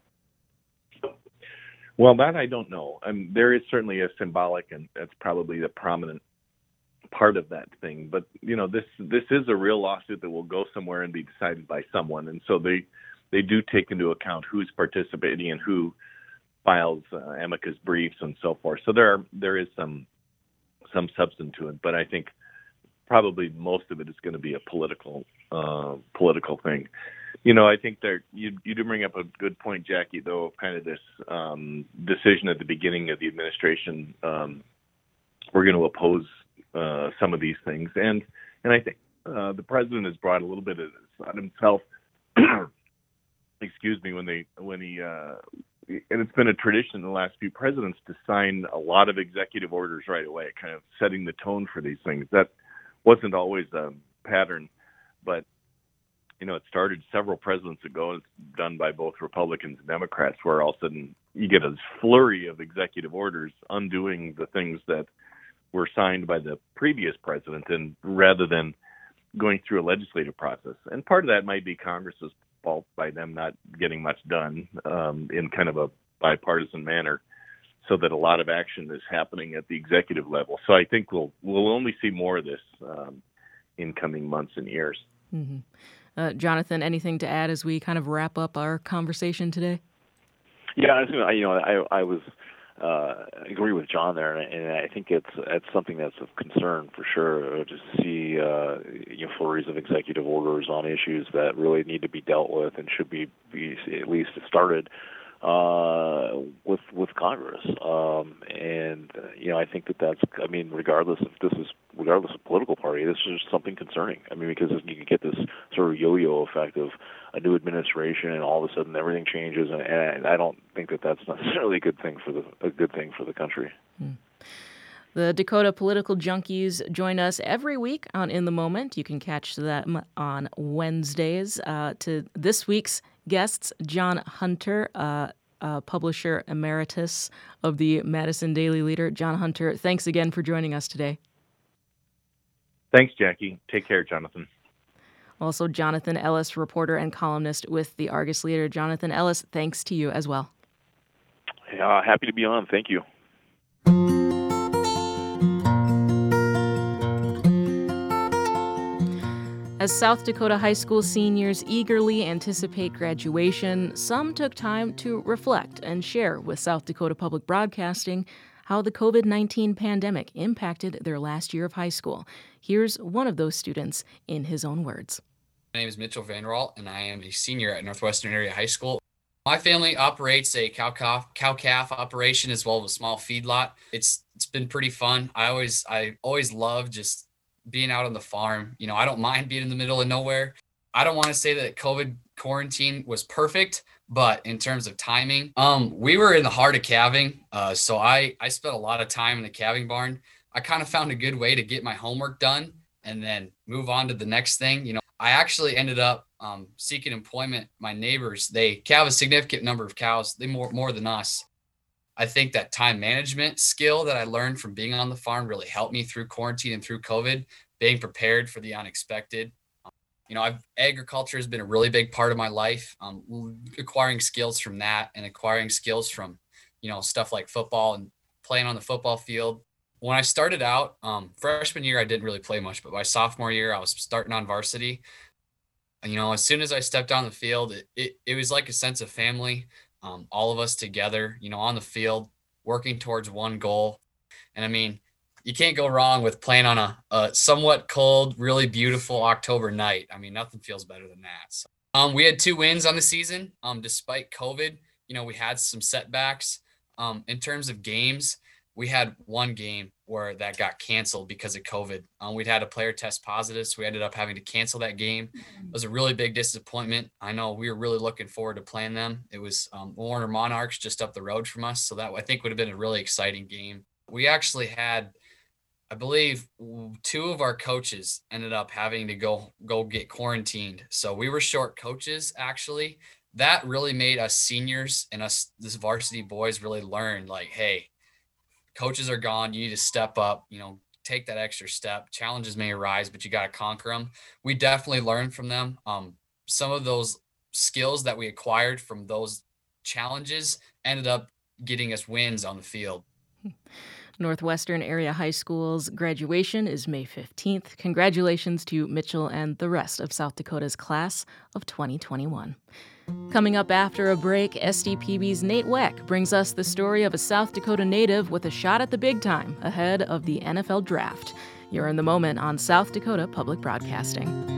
Well, that I don't know. I mean, there is certainly a symbolic, and that's probably the prominent part of that thing. But you know, this this is a real lawsuit that will go somewhere and be decided by someone, and so they they do take into account who's participating and who files uh, amicus briefs and so forth. So there are, there is some some substance to it, but I think probably most of it is going to be a political uh, political thing. You know, I think there you you do bring up a good point, Jackie, though, of kind of this um, decision at the beginning of the administration. Um, we're going to oppose uh, some of these things, and and I think uh, the president has brought a little bit of this on himself. Excuse me, when they when he uh, and it's been a tradition in the last few presidents to sign a lot of executive orders right away, kind of setting the tone for these things. That wasn't always a pattern, but you know, it started several presidents ago, and it's done by both Republicans and Democrats, where all of a sudden you get a flurry of executive orders undoing the things that were signed by the previous president, and rather than going through a legislative process. And part of that might be Congress's fault by them not getting much done um, in kind of a bipartisan manner, so that a lot of action is happening at the executive level. So I think we'll we'll only see more of this um, in coming months and years. Mm-hmm. Uh, Jonathan, anything to add as we kind of wrap up our conversation today? Yeah, I was gonna, you know, I I was uh, agree with John there, and, and I think it's it's something that's of concern for sure to see uh, you know, flurries of executive orders on issues that really need to be dealt with and should be, be at least started uh, with with Congress. Um, and uh, you know, I think that that's, I mean, regardless if this is regardless of political party, this is something concerning. I mean, because you can get this sort of yo-yo effect of a new administration, and all of a sudden everything changes, and, and I don't think that that's necessarily a good thing for the a good thing for the country. Hmm. The Dakota Political Junkies join us every week on In the Moment. You can catch them on Wednesdays. Uh, to this week's guests, John Hunter, uh, uh, publisher emeritus of the Madison Daily Leader. John Hunter, thanks again for joining us today. Thanks, Jackie. Take care, Jonathan. Also, Jonathan Ellis, reporter and columnist with the Argus Leader. Jonathan Ellis, thanks to you as well. Uh, happy to be on. Thank you. As South Dakota high school seniors eagerly anticipate graduation, some took time to reflect and share with South Dakota Public Broadcasting how the covid nineteen pandemic impacted their last year of high school. Here's one of those students in his own words. My name is Mitchell Vanderwalt, and I am a senior at Northwestern Area High School. My family operates a cow-calf, cow-calf operation as well as a small feedlot. It's it's been pretty fun. I always I always love just being out on the farm. You know, I don't mind being in the middle of nowhere. I don't want to say that COVID quarantine was perfect, but in terms of timing, um, we were in the heart of calving. Uh, so I, I spent a lot of time in the calving barn. I kind of found a good way to get my homework done and then move on to the next thing. You know, I actually ended up um, seeking employment. My neighbors, they calve a significant number of cows. They more, more than us. I think that time management skill that I learned from being on the farm really helped me through quarantine and through COVID, being prepared for the unexpected. You know, I've, agriculture has been a really big part of my life. Um, acquiring skills from that and acquiring skills from, you know, stuff like football and playing on the football field. When I started out, um, freshman year, I didn't really play much, but by sophomore year, I was starting on varsity. And, you know, as soon as I stepped on the field, it, it, it was like a sense of family. Um, all of us together, you know, on the field, working towards one goal. And I mean, you can't go wrong with playing on a, a somewhat cold, really beautiful October night. I mean, nothing feels better than that. So Um, we had two wins on the season. Um, despite COVID, you know, we had some setbacks. Um, in terms of games, we had one game where that got canceled because of COVID. Um, we'd had a player test positive, so we ended up having to cancel that game. It was a really big disappointment. I know we were really looking forward to playing them. It was um, Warner Monarchs just up the road from us, so that I think would have been a really exciting game. We actually had, I believe, two of our coaches ended up having to go go get quarantined. So we were short coaches, actually. That really made us seniors and us, this varsity boys, really learn, like, hey, coaches are gone. You need to step up, you know, take that extra step. Challenges may arise, but you got to conquer them. We definitely learned from them. Um, some of those skills that we acquired from those challenges ended up getting us wins on the field. Northwestern Area High School's graduation is May fifteenth. Congratulations to Mitchell and the rest of South Dakota's class of twenty twenty-one. Coming up after a break, S D P B's Nate Weck brings us the story of a South Dakota native with a shot at the big time ahead of the N F L draft. You're in the moment on South Dakota Public Broadcasting.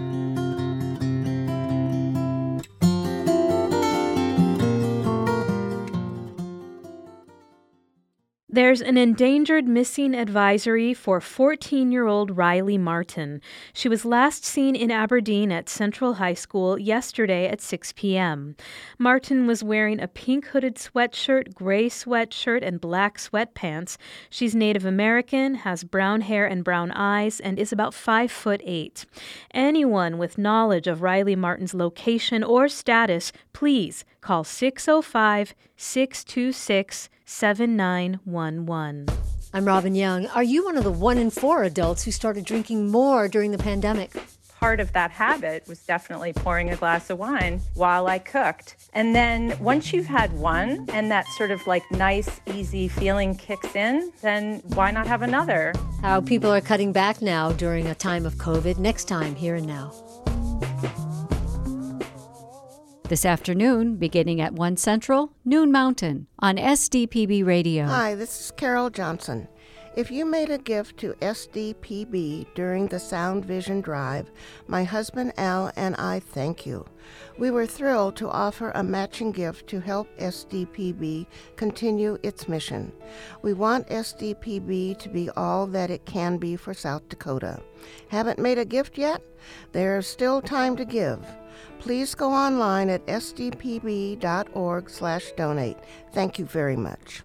There's an endangered missing advisory for fourteen-year-old Riley Martin. She was last seen in Aberdeen at Central High School yesterday at six p.m. Martin was wearing a pink hooded sweatshirt, gray sweatshirt, and black sweatpants. She's Native American, has brown hair and brown eyes, and is about five foot eight. Anyone with knowledge of Riley Martin's location or status, please call six oh five, six two six, seven nine one one. I'm Robin Young. Are you one of the one in four adults who started drinking more during the pandemic? Part of that habit was definitely pouring a glass of wine while I cooked. And then once you've had one and that sort of like nice, easy feeling kicks in, then why not have another? How people are cutting back now during a time of COVID. Next time, Here and Now. This afternoon, beginning at one Central, noon Mountain, on S D P B Radio. Hi, this is Carol Johnson. If you made a gift to S D P B during the Sound Vision Drive, my husband Al and I thank you. We were thrilled to offer a matching gift to help S D P B continue its mission. We want S D P B to be all that it can be for South Dakota. Haven't made a gift yet? There's still time to give. Please go online at s d p b dot org slash donate. Thank you very much.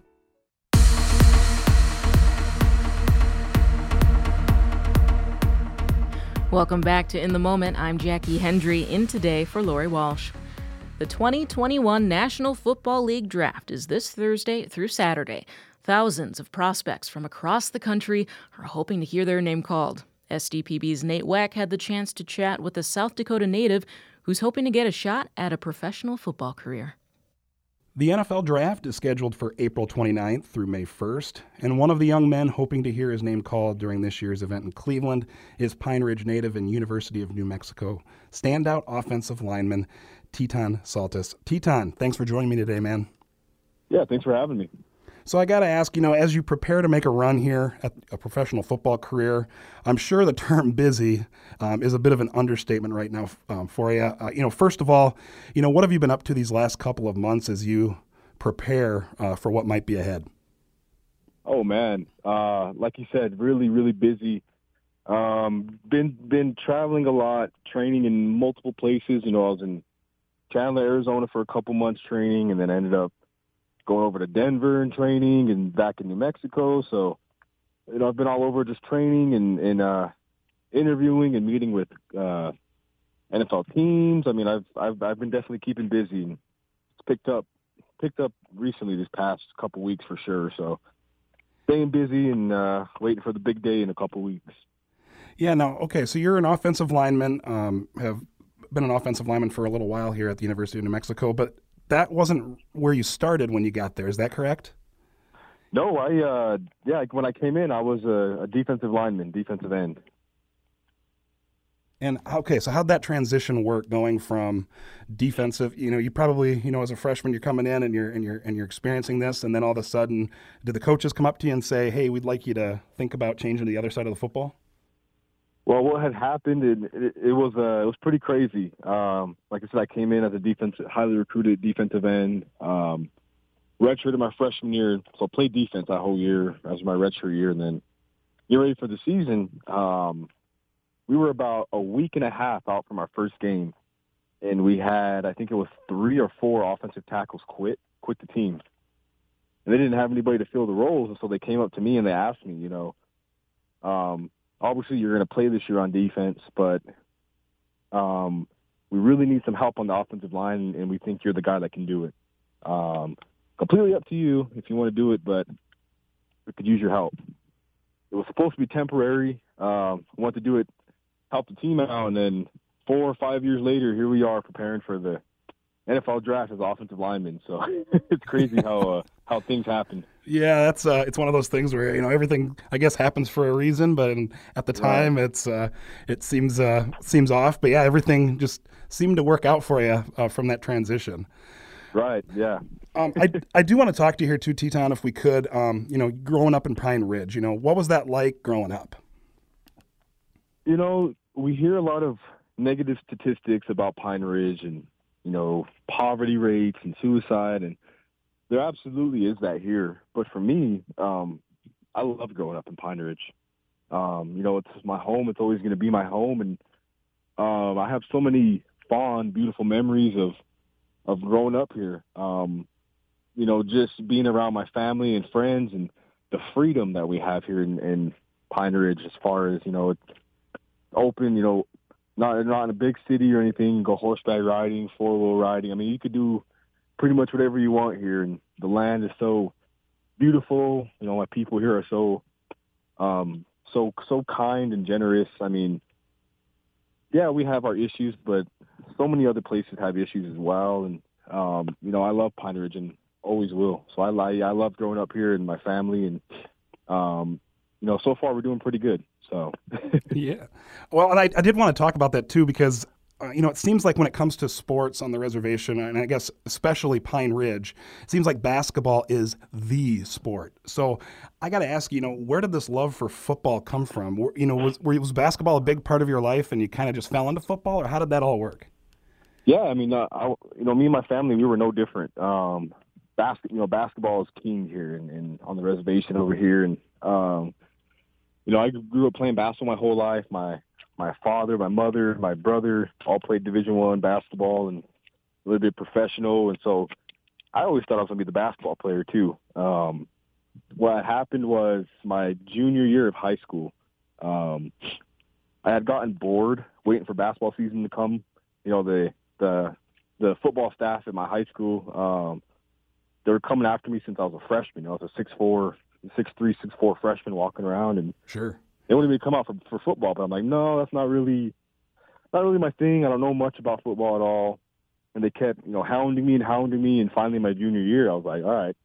Welcome back to In the Moment. I'm Jackie Hendry, in today for Lori Walsh. The twenty twenty-one National Football League Draft is this Thursday through Saturday. Thousands of prospects from across the country are hoping to hear their name called. S D P B's Nate Weck had the chance to chat with a South Dakota native who's hoping to get a shot at a professional football career. The N F L Draft is scheduled for April twenty-ninth through May first, and one of the young men hoping to hear his name called during this year's event in Cleveland is Pine Ridge native and University of New Mexico standout offensive lineman Teton Saltis. Teton, thanks for joining me today, man. Yeah, thanks for having me. So I got to ask, you know, as you prepare to make a run here at a professional football career, I'm sure the term busy um, is a bit of an understatement right now um, for you. Uh, you know, first of all, you know, what have you been up to these last couple of months as you prepare uh, for what might be ahead? Oh, man. Uh, like you said, really, really busy. Um, been been traveling a lot, training in multiple places. You know, I was in Chandler, Arizona for a couple months training, and then I ended up going over to Denver and training and back in New Mexico. So, you know, I've been all over just training and, and uh, interviewing and meeting with uh, N F L teams. I mean, I've, I've, I've been definitely keeping busy, and it's picked up, picked up recently this past couple weeks for sure. So staying busy and uh, waiting for the big day in a couple weeks. Yeah. Now, okay. So you're an offensive lineman, um, have been an offensive lineman for a little while here at the University of New Mexico, but that wasn't where you started when you got there. Is that correct? No, I, uh, yeah, when I came in, I was a, a defensive lineman, defensive end. And, okay, so how'd that transition work going from defensive, you know, you probably, you know, as a freshman, you're coming in and you're, and you're, and you're experiencing this, and then all of a sudden, did the coaches come up to you and say, hey, we'd like you to think about changing to the other side of the football? Well, what had happened, it, it, it was uh, it was pretty crazy. Um, like I said, I came in as a defense, highly recruited defensive end. Um, redshirted my freshman year, so I played defense that whole year as my redshirt year, and then get ready for the season. Um, we were about a week and a half out from our first game, and we had, I think it was three or four offensive tackles quit, quit the team. And they didn't have anybody to fill the roles, and so they came up to me and they asked me, you know, um, obviously you're going to play this year on defense, but um, we really need some help on the offensive line, and we think you're the guy that can do it. Um, completely up to you if you want to do it, but we could use your help. It was supposed to be temporary. Um, I wanted to do it, help the team out, and then four or five years later, here we are preparing for the N F L draft as offensive linemen. So it's crazy how uh, how things happen. Yeah, that's uh, it's one of those things where, you know, everything I guess happens for a reason, but in, at the time right. it's uh, it seems uh, seems off. But yeah, everything just seemed to work out for you uh, from that transition. Right. Yeah. um, I I do want to talk to you here too, Teton, if we could. Um, you know, growing up in Pine Ridge, you know, what was that like growing up? You know, we hear a lot of negative statistics about Pine Ridge and, you know, poverty rates and suicide, and there absolutely is that here. But for me, um, I love growing up in Pine Ridge. Um, you know, it's my home. It's always going to be my home, and um, I have so many fond, beautiful memories of of growing up here. Um, you know, just being around my family and friends, and the freedom that we have here in, in Pine Ridge, as far as, you know, it's open. You know. Not not in a big city or anything. You go horseback riding, four-wheel riding. I mean, you could do pretty much whatever you want here, and the land is so beautiful. You know, my people here are so um, so so kind and generous. I mean, yeah, we have our issues, but so many other places have issues as well. And um, you know, I love Pine Ridge and always will. So I like I love growing up here and my family, and um, you know, so far we're doing pretty good. So yeah, well, and I, I did want to talk about that too, because uh, you know, it seems like when it comes to sports on the reservation, and I guess especially Pine Ridge, it seems like basketball is the sport. So I got to ask, you know, where did this love for football come from? Were, you know, was was basketball a big part of your life, and you kind of just fell into football, or how did that all work? Yeah, I mean, uh, I, you know, me and my family, we were no different. Um, basket, you know, basketball is king here and, and on the reservation over here, and um, you know, I grew up playing basketball my whole life. My my father, my mother, my brother all played Division One basketball and a little bit professional. And so I always thought I was going to be the basketball player too. Um, what happened was my junior year of high school, um, I had gotten bored waiting for basketball season to come. You know, the the the football staff at my high school, um, they were coming after me since I was a freshman. You know, I was a six four six three, six four freshman walking around, and sure they wanted me to come out for, for football, but I'm like, no, that's not really, not really my thing. I don't know much about football at all. And they kept, you know, hounding me and hounding me. And finally, my junior year, I was like, all right,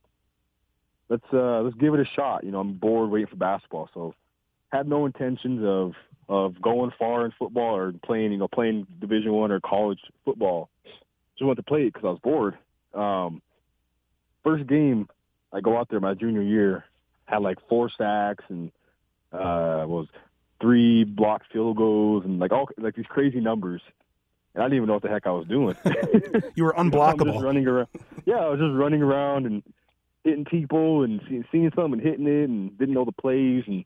let's uh, let's give it a shot. You know, I'm bored waiting for basketball, so had no intentions of of going far in football or playing, you know, playing Division One or college football. Just wanted to play it because I was bored. Um, first game, I go out there my junior year. Had like four sacks and uh, was three blocked field goals and like all like these crazy numbers. And I didn't even know what the heck I was doing. You were unblockable. I'm just running around. Yeah, I was just running around and hitting people and see, seeing something and hitting it and didn't know the plays and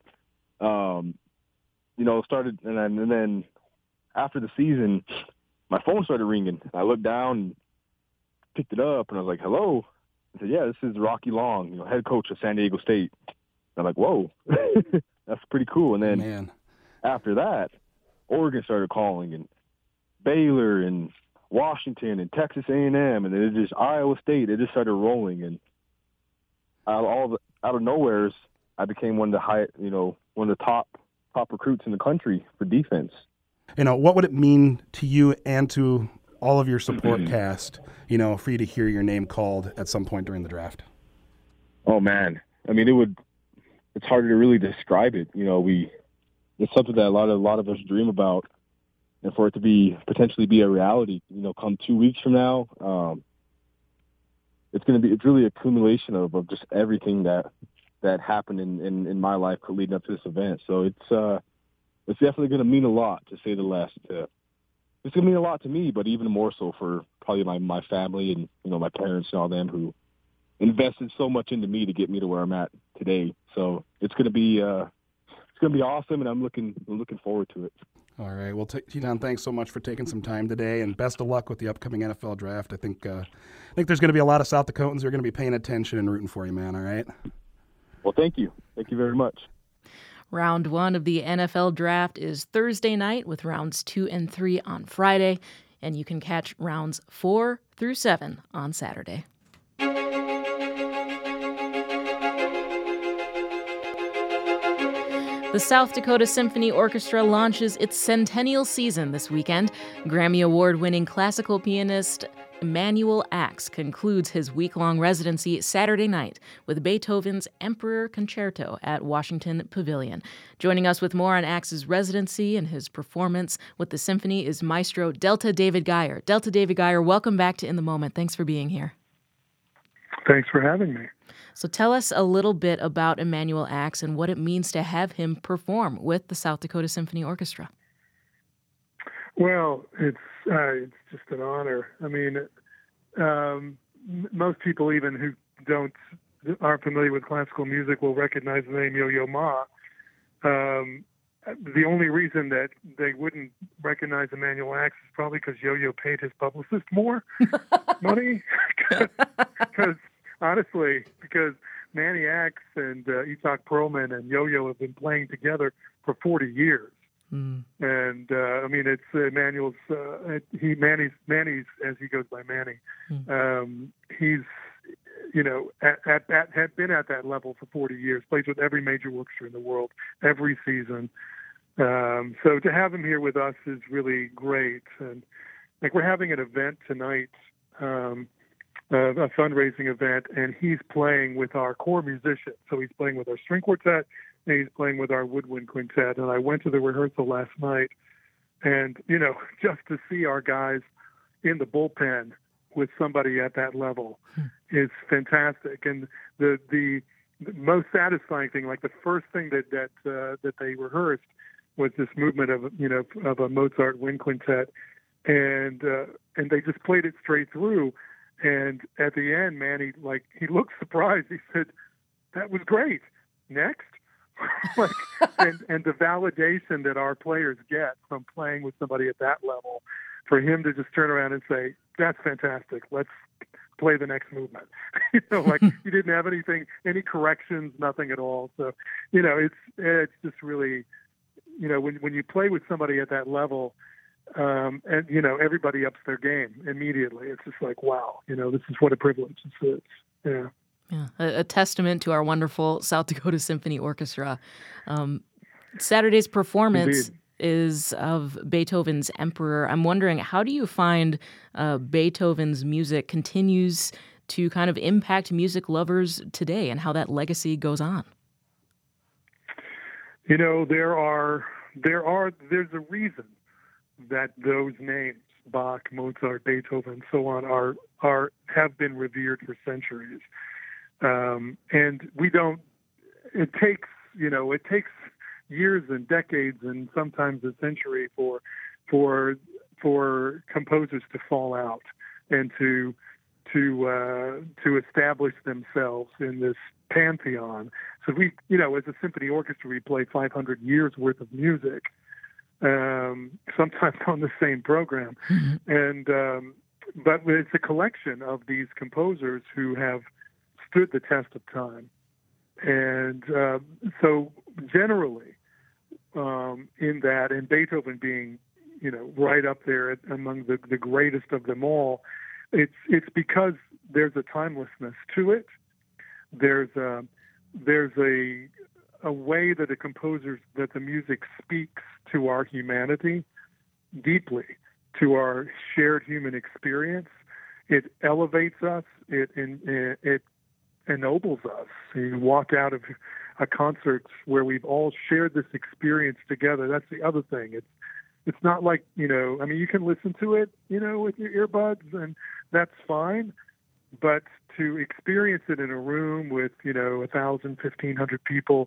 um, you know, started and then and then after the season, my phone started ringing. I looked down and picked it up and I was like, "Hello." I said, yeah, this is Rocky Long, you know, head coach of San Diego State. I'm like, whoa, that's pretty cool. And then Man. after that, Oregon started calling, and Baylor and Washington and Texas A and M, and then it just Iowa State. It just started rolling, and out of all the out of nowheres, I became one of the high, you know, one of the top top recruits in the country for defense. You know, what would it mean to you and to all of your support cast, you know, for you to hear your name called at some point during the draft? Oh man, I mean, it would. It's hard to really describe it. You know, we it's something that a lot of a lot of us dream about, and for it to be potentially be a reality, you know, come two weeks from now, um, it's going to be it's really an accumulation of, of just everything that that happened in, in, in my life leading up to this event. So it's uh, it's definitely going to mean a lot, to say the least. Uh, it's going to mean a lot to me, but even more so for probably my, my family and, you know, my parents and all them who invested so much into me to get me to where I'm at today. So it's going to be uh, it's going to be awesome, and I'm looking I'm looking forward to it. All right. Well, T- T-Don, thanks so much for taking some time today, and best of luck with the upcoming N F L draft. I think uh, I think there's going to be a lot of South Dakotans who are going to be paying attention and rooting for you, man. All right? Well, thank you. Thank you very much. Round one of the N F L draft is Thursday night, with rounds two and three on Friday, and you can catch rounds four through seven on Saturday. The South Dakota Symphony Orchestra launches its centennial season this weekend. Grammy Award-winning classical pianist Emanuel Ax concludes his week-long residency Saturday night with Beethoven's Emperor Concerto at Washington Pavilion. Joining us with more on Ax's residency and his performance with the symphony is Maestro Delta David Geyer. Delta David Geyer, welcome back to In the Moment. Thanks for being here. Thanks for having me. So tell us a little bit about Emanuel Ax and what it means to have him perform with the South Dakota Symphony Orchestra. Well, it's uh, it's just an honor. I mean, um, m- most people, even who don't aren't familiar with classical music, will recognize the name Yo-Yo Ma. Um, the only reason that they wouldn't recognize Emanuel Ax is probably because Yo-Yo paid his publicist more money. Because honestly, because Manny Ax and uh, Itzhak Perlman and Yo-Yo have been playing together for forty years. Mm. And uh, I mean, it's uh, Emanuel's. Uh, he Manny's Manny's as he goes by Manny. Mm. Um, he's you know at, at that had been at that level for forty years. Plays with every major orchestra in the world every season. Um, so to have him here with us is really great. And like we're having an event tonight. Um, Uh, a fundraising event, and he's playing with our core musicians. So he's playing with our string quartet, and he's playing with our woodwind quintet. And I went to the rehearsal last night, and, you know, just to see our guys in the bullpen with somebody at that level hmm. is fantastic. And the, the the most satisfying thing, like the first thing that that uh, that they rehearsed was this movement of, you know, of a Mozart wind quintet, and uh, and they just played it straight through. And at the end, Manny, like, he looked surprised. He said, "That was great. Next." like, and, and the validation that our players get from playing with somebody at that level, for him to just turn around and say, "That's fantastic. Let's play the next movement." you know, like he didn't have anything, any corrections, nothing at all. So, you know, it's it's just really, you know, when when you play with somebody at that level. Um, and, you know, everybody ups their game immediately. It's just like, wow, you know, this is what a privilege this is. Yeah. Yeah. A, a testament to our wonderful South Dakota Symphony Orchestra. Um, Saturday's performance Indeed. is of Beethoven's Emperor. I'm wondering, how do you find uh, Beethoven's music continues to kind of impact music lovers today and how that legacy goes on? You know, there are, there are, there's a reason that those names, Bach, Mozart, Beethoven, so on, are are have been revered for centuries. Um, and we don't. It takes you know it takes years and decades and sometimes a century for for for composers to fall out and to to uh, to establish themselves in this pantheon. So we you know as a symphony orchestra we play five hundred years worth of music. Um, sometimes on the same program. Mm-hmm. And um, but it's a collection of these composers who have stood the test of time. And uh, so generally, um, in that, and Beethoven being, you know, right up there at, among the, the greatest of them all, it's it's because there's a timelessness to it. There's a, there's a a way that the composers, that the music speaks to our humanity deeply, to our shared human experience. It elevates us. It it, it ennobles us. You walk out of a concert where we've all shared this experience together. That's the other thing. It's it's not like, you know, I mean, you can listen to it, you know, with your earbuds, and that's fine. But to experience it in a room with, you know, a thousand, fifteen hundred people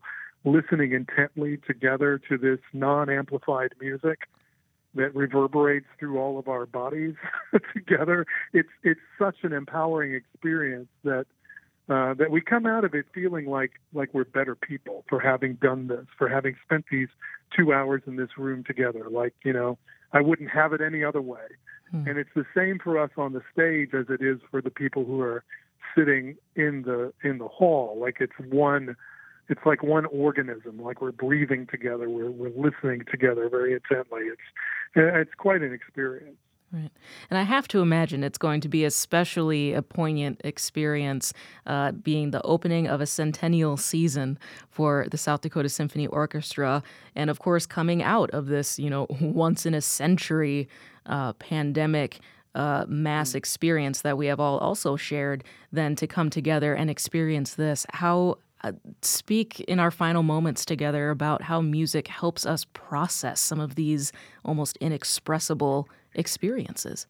listening intently together to this non-amplified music that reverberates through all of our bodies together. It's it's such an empowering experience that uh, that we come out of it feeling like like we're better people for having done this, for having spent these two hours in this room together. Like, you know, I wouldn't have it any other way. Hmm. And it's the same for us on the stage as it is for the people who are sitting in the in the hall. Like it's one. It's like one organism, like we're breathing together, we're we're listening together very intently. It's it's quite an experience. Right. And I have to imagine it's going to be especially a poignant experience uh, being the opening of a centennial season for the South Dakota Symphony Orchestra. And of course, coming out of this, you know, once in a century uh, pandemic uh, mass experience that we have all also shared, then to come together and experience this. How Uh, speak in our final moments together about how music helps us process some of these almost inexpressible experiences.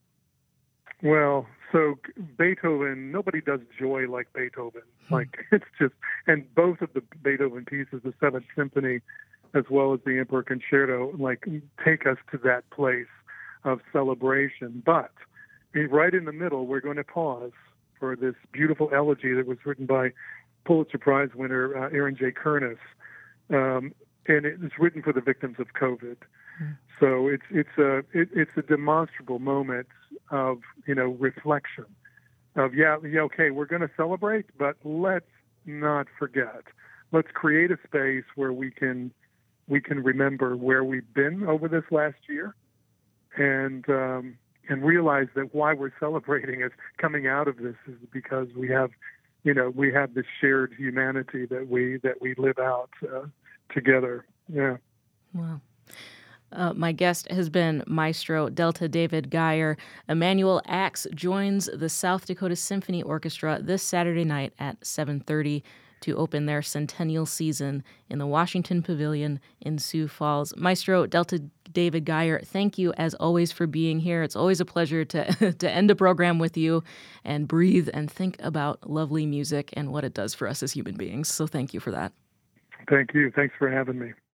Well, so Beethoven, nobody does joy like Beethoven. Like it's just, and both of the Beethoven pieces, the Seventh Symphony, as well as the Emperor Concerto, like take us to that place of celebration. But right in the middle, we're going to pause for this beautiful elegy that was written by Pulitzer Prize winner uh, Aaron J. Kernis, um, and it was written for the victims of COVID. Mm. So it's it's a it, it's a demonstrable moment of you know reflection, of yeah yeah okay we're going to celebrate, but let's not forget. Let's create a space where we can we can remember where we've been over this last year, and um, and realize that why we're celebrating is coming out of this is because we have. You know, we have this shared humanity that we that we live out uh, together. Yeah. Wow. Uh, my guest has been Maestro Delta David Geyer. Emanuel Ax joins the South Dakota Symphony Orchestra this Saturday night at seven thirty to open their centennial season in the Washington Pavilion in Sioux Falls. Maestro Delta David Geyer, thank you as always for being here. It's always a pleasure to to end a program with you and breathe and think about lovely music and what it does for us as human beings. So thank you for that. Thank you. Thanks for having me.